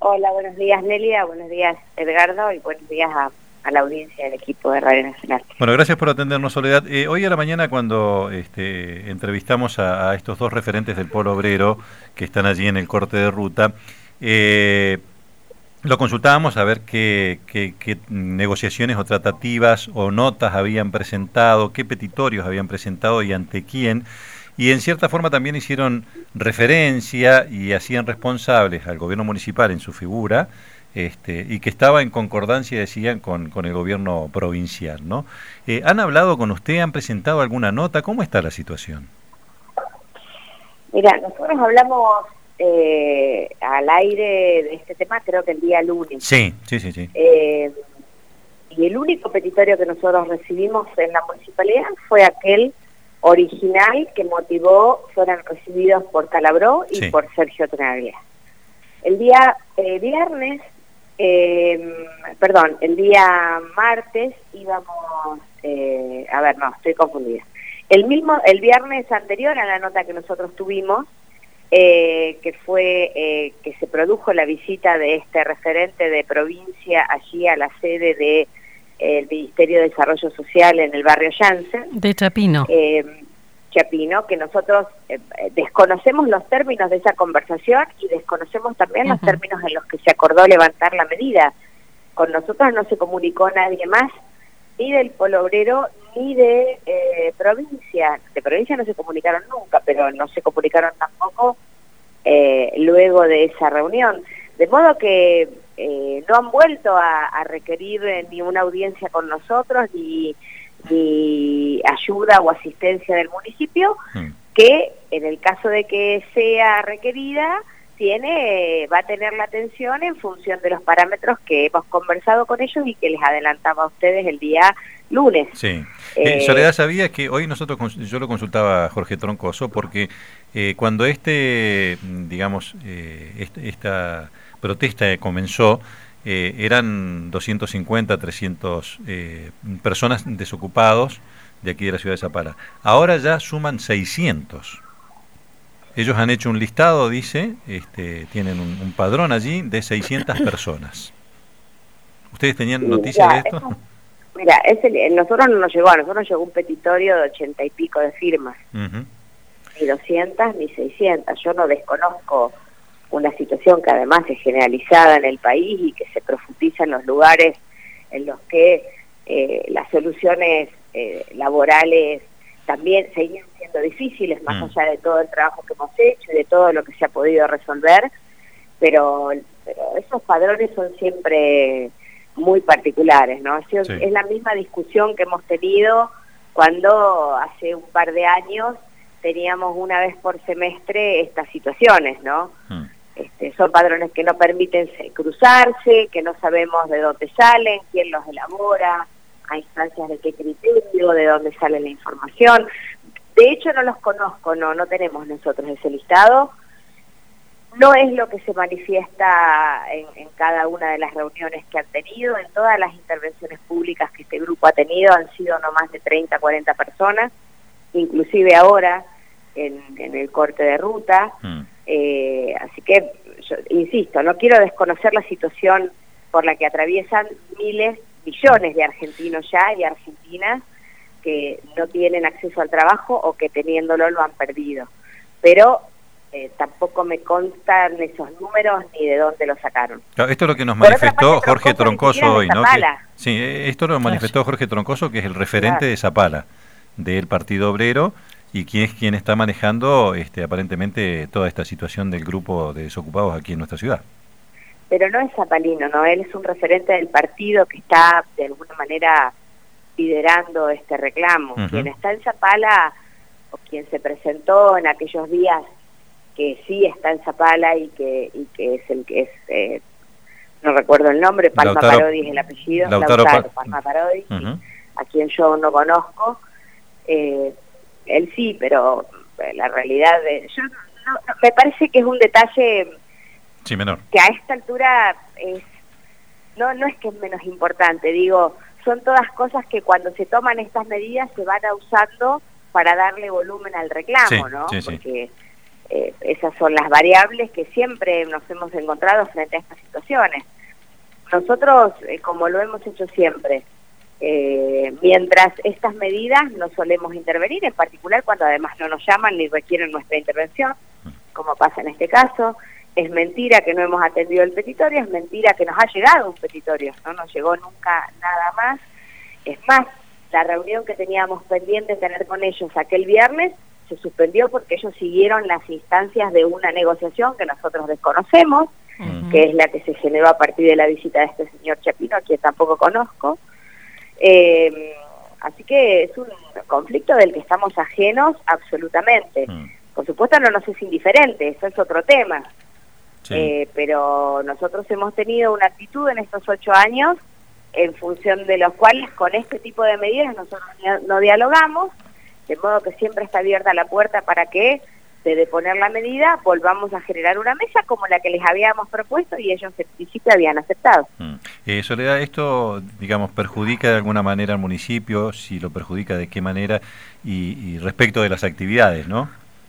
Hola, buenos días Nelia, buenos días Edgardo y buenos días a la audiencia del equipo de Radio Nacional. Bueno, gracias por atendernos, Soledad. Hoy a la mañana cuando entrevistamos a estos dos referentes del Polo Obrero que están allí en el corte de ruta, lo consultábamos a ver qué negociaciones o tratativas o notas habían presentado, qué petitorios habían presentado y ante quién. Y en cierta forma también hicieron referencia y hacían responsables al gobierno municipal en su figura, y que estaba en concordancia, decían, con el gobierno provincial, ¿no? ¿Han hablado con usted? ¿Han presentado alguna nota? ¿Cómo está la situación? Mira, nosotros hablamos al aire de este tema creo que el día lunes. Sí. Y el único petitorio que nosotros recibimos en la municipalidad fue aquel original que motivó fueran recibidos por Calabró y por Sergio Tenaglia. El día el día martes íbamos, estoy confundida. El viernes anterior a la nota que nosotros tuvimos, que fue que se produjo la visita de este referente de provincia allí a la sede de el Ministerio de Desarrollo Social en el barrio Janssen. De Chapino. Chapino, que nosotros desconocemos los términos de esa conversación y desconocemos también los términos en los que se acordó levantar la medida. Con nosotros no se comunicó nadie más, ni del Polo Obrero, ni de provincia. De provincia no se comunicaron nunca, pero no se comunicaron tampoco luego de esa reunión. De modo que no han vuelto a requerir ni una audiencia con nosotros, ni ayuda o asistencia del municipio, que en el caso de que sea requerida, va a tener la atención en función de los parámetros que hemos conversado con ellos y que les adelantaba a ustedes el día lunes. Sí. Soledad, ¿sabía que hoy yo lo consultaba a Jorge Troncoso porque cuando esta protesta comenzó, eran 250, 300 personas desocupados de aquí de la ciudad de Zapala. Ahora ya suman 600. Ellos han hecho un listado, dice, tienen un padrón allí de 600 personas. ¿Ustedes tenían noticia de esto? Mira, nosotros no nos llegó, a nosotros nos llegó un petitorio de 80 y pico de firmas. Ni 200 ni 600. Yo no desconozco una situación que además es generalizada en el país y que se profundiza en los lugares en los que las soluciones laborales también seguían siendo difíciles, más allá de todo el trabajo que hemos hecho y de todo lo que se ha podido resolver, pero esos padrones son siempre muy particulares, ¿no? Es la misma discusión que hemos tenido cuando hace un par de años teníamos una vez por semestre estas situaciones, ¿no? Son padrones que no permiten cruzarse, que no sabemos de dónde salen, quién los elabora, a instancias de qué criterio, de dónde sale la información. De hecho no los conozco, no tenemos nosotros ese listado. No es lo que se manifiesta en cada una de las reuniones que han tenido, en todas las intervenciones públicas que este grupo ha tenido, han sido no más de 30, 40 personas, inclusive ahora en el corte de ruta. Así que, yo insisto, no quiero desconocer la situación por la que atraviesan millones de argentinos ya y argentinas que no tienen acceso al trabajo o que teniéndolo lo han perdido. Pero tampoco me constan esos números ni de dónde los sacaron. Claro, esto es lo que nos manifestó Jorge Troncoso hoy, ¿no? Esto lo manifestó Jorge Troncoso, que es el referente de Zapala, del Partido Obrero, y quien está manejando aparentemente toda esta situación del grupo de desocupados aquí en nuestra ciudad. Pero no es zapalino, ¿no? Él es un referente del partido que está de alguna manera liderando este reclamo. Quien está en Zapala, o quien se presentó en aquellos días que sí está en Zapala y que es el que es, no recuerdo el nombre, Palma Parodi es el apellido, Lautaro Palma Parodi, a quien yo no conozco. Él sí, pero la realidad me parece que es un detalle menor, que a esta altura no es que es menos importante, digo, son todas cosas que cuando se toman estas medidas se van usando para darle volumen al reclamo, ¿no? Porque esas son las variables que siempre nos hemos encontrado frente a estas situaciones. Nosotros, como lo hemos hecho siempre, mientras estas medidas no solemos intervenir, en particular cuando además no nos llaman ni requieren nuestra intervención, como pasa en este caso. Es mentira que no hemos atendido el petitorio, es mentira que nos ha llegado un petitorio, no nos llegó nunca nada más. Es más, la reunión que teníamos pendiente de tener con ellos aquel viernes se suspendió porque ellos siguieron las instancias de una negociación que nosotros desconocemos, que es la que se generó a partir de la visita de este señor Chapino, a quien tampoco conozco. Así que es un conflicto del que estamos ajenos absolutamente. Por supuesto no nos es indiferente, eso es otro tema. Sí. Pero nosotros hemos tenido una actitud en estos 8 años en función de los cuales con este tipo de medidas nosotros no dialogamos, de modo que siempre está abierta la puerta para que, de deponer la medida, volvamos a generar una mesa como la que les habíamos propuesto y ellos en principio habían aceptado. Soledad, ¿esto, digamos, perjudica de alguna manera al municipio? Si lo perjudica, ¿de qué manera? Y respecto de las actividades, ¿no?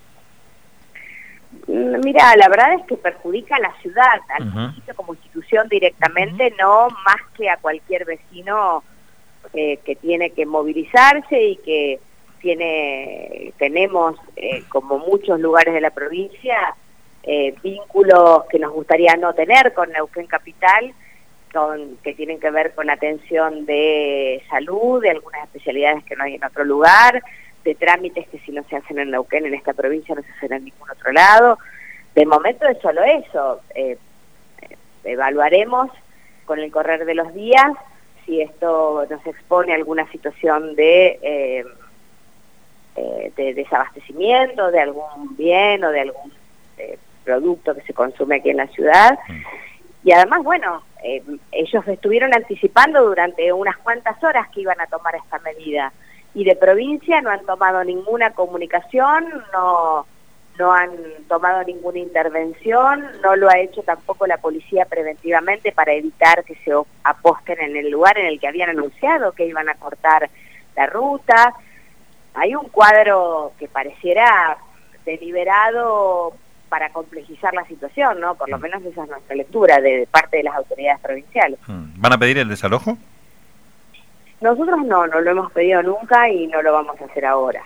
Mira, la verdad es que perjudica a la ciudad, al municipio como institución directamente, no más que a cualquier vecino que tiene que movilizarse y que tenemos, como muchos lugares de la provincia, vínculos que nos gustaría no tener con Neuquén Capital, que tienen que ver con atención de salud, de algunas especialidades que no hay en otro lugar, de trámites que si no se hacen en Neuquén, en esta provincia, no se hacen en ningún otro lado. De momento es solo eso. Evaluaremos con el correr de los días si esto nos expone a alguna situación de desabastecimiento de algún bien o de algún producto que se consume aquí en la ciudad. Y además, bueno, ellos estuvieron anticipando durante unas cuantas horas que iban a tomar esta medida. Y de provincia no han tomado ninguna comunicación, no han tomado ninguna intervención, no lo ha hecho tampoco la policía preventivamente para evitar que se aposten en el lugar en el que habían anunciado que iban a cortar la ruta. Hay un cuadro que pareciera deliberado para complejizar la situación, ¿no? Por lo menos esa es nuestra lectura de parte de las autoridades provinciales. ¿Van a pedir el desalojo? Nosotros no lo hemos pedido nunca y no lo vamos a hacer ahora.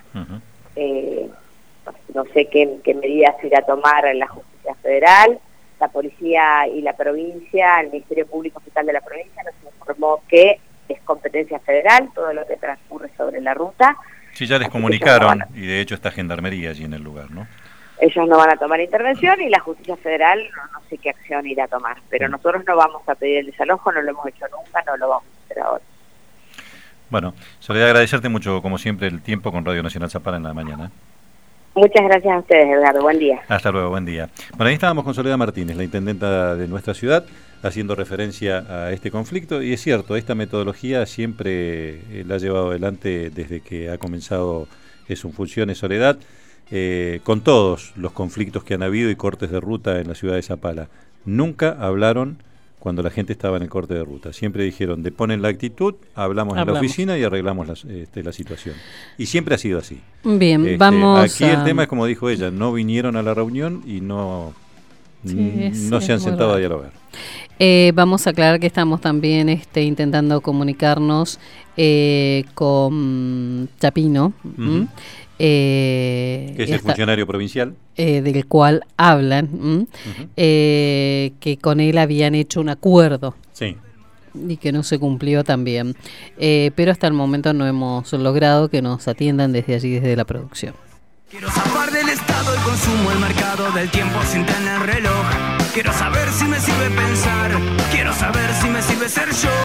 No sé qué medidas irá a tomar la Justicia Federal, la Policía y la provincia, el Ministerio Público Fiscal de la provincia nos informó que es competencia federal todo lo que transcurre sobre la ruta. Sí, ya les comunicaron y de hecho está Gendarmería allí en el lugar, ¿no? Ellos no van a tomar intervención y la Justicia Federal no sé qué acción irá a tomar, pero nosotros no vamos a pedir el desalojo, no lo hemos hecho nunca, no lo vamos a hacer ahora. Bueno, Soledad, agradecerte mucho, como siempre, el tiempo con Radio Nacional Zapala en la mañana. Muchas gracias a ustedes, Edgardo. Buen día. Hasta luego, buen día. Bueno, ahí estábamos con Soledad Martínez, la intendenta de nuestra ciudad, haciendo referencia a este conflicto. Y es cierto, esta metodología siempre la ha llevado adelante desde que ha comenzado sus funciones Soledad, con todos los conflictos que han habido y cortes de ruta en la ciudad de Zapala. Nunca hablaron cuando la gente estaba en el corte de ruta. Siempre dijeron, deponen la actitud, hablamos en la oficina y arreglamos la situación. Y siempre ha sido así. Bien, vamos aquí el tema es, como dijo ella, no vinieron a la reunión y no se han sentado a dialogar. Vamos a aclarar que estamos también intentando comunicarnos con Chapino, que es el funcionario provincial del cual hablan, que con él habían hecho un acuerdo y que no se cumplió también, pero hasta el momento no hemos logrado que nos atiendan desde allí, desde la producción. Quiero zafar del estado, el consumo, el mercado del tiempo sin tener reloj. Quiero saber si me sirve pensar, quiero saber si me sirve ser yo.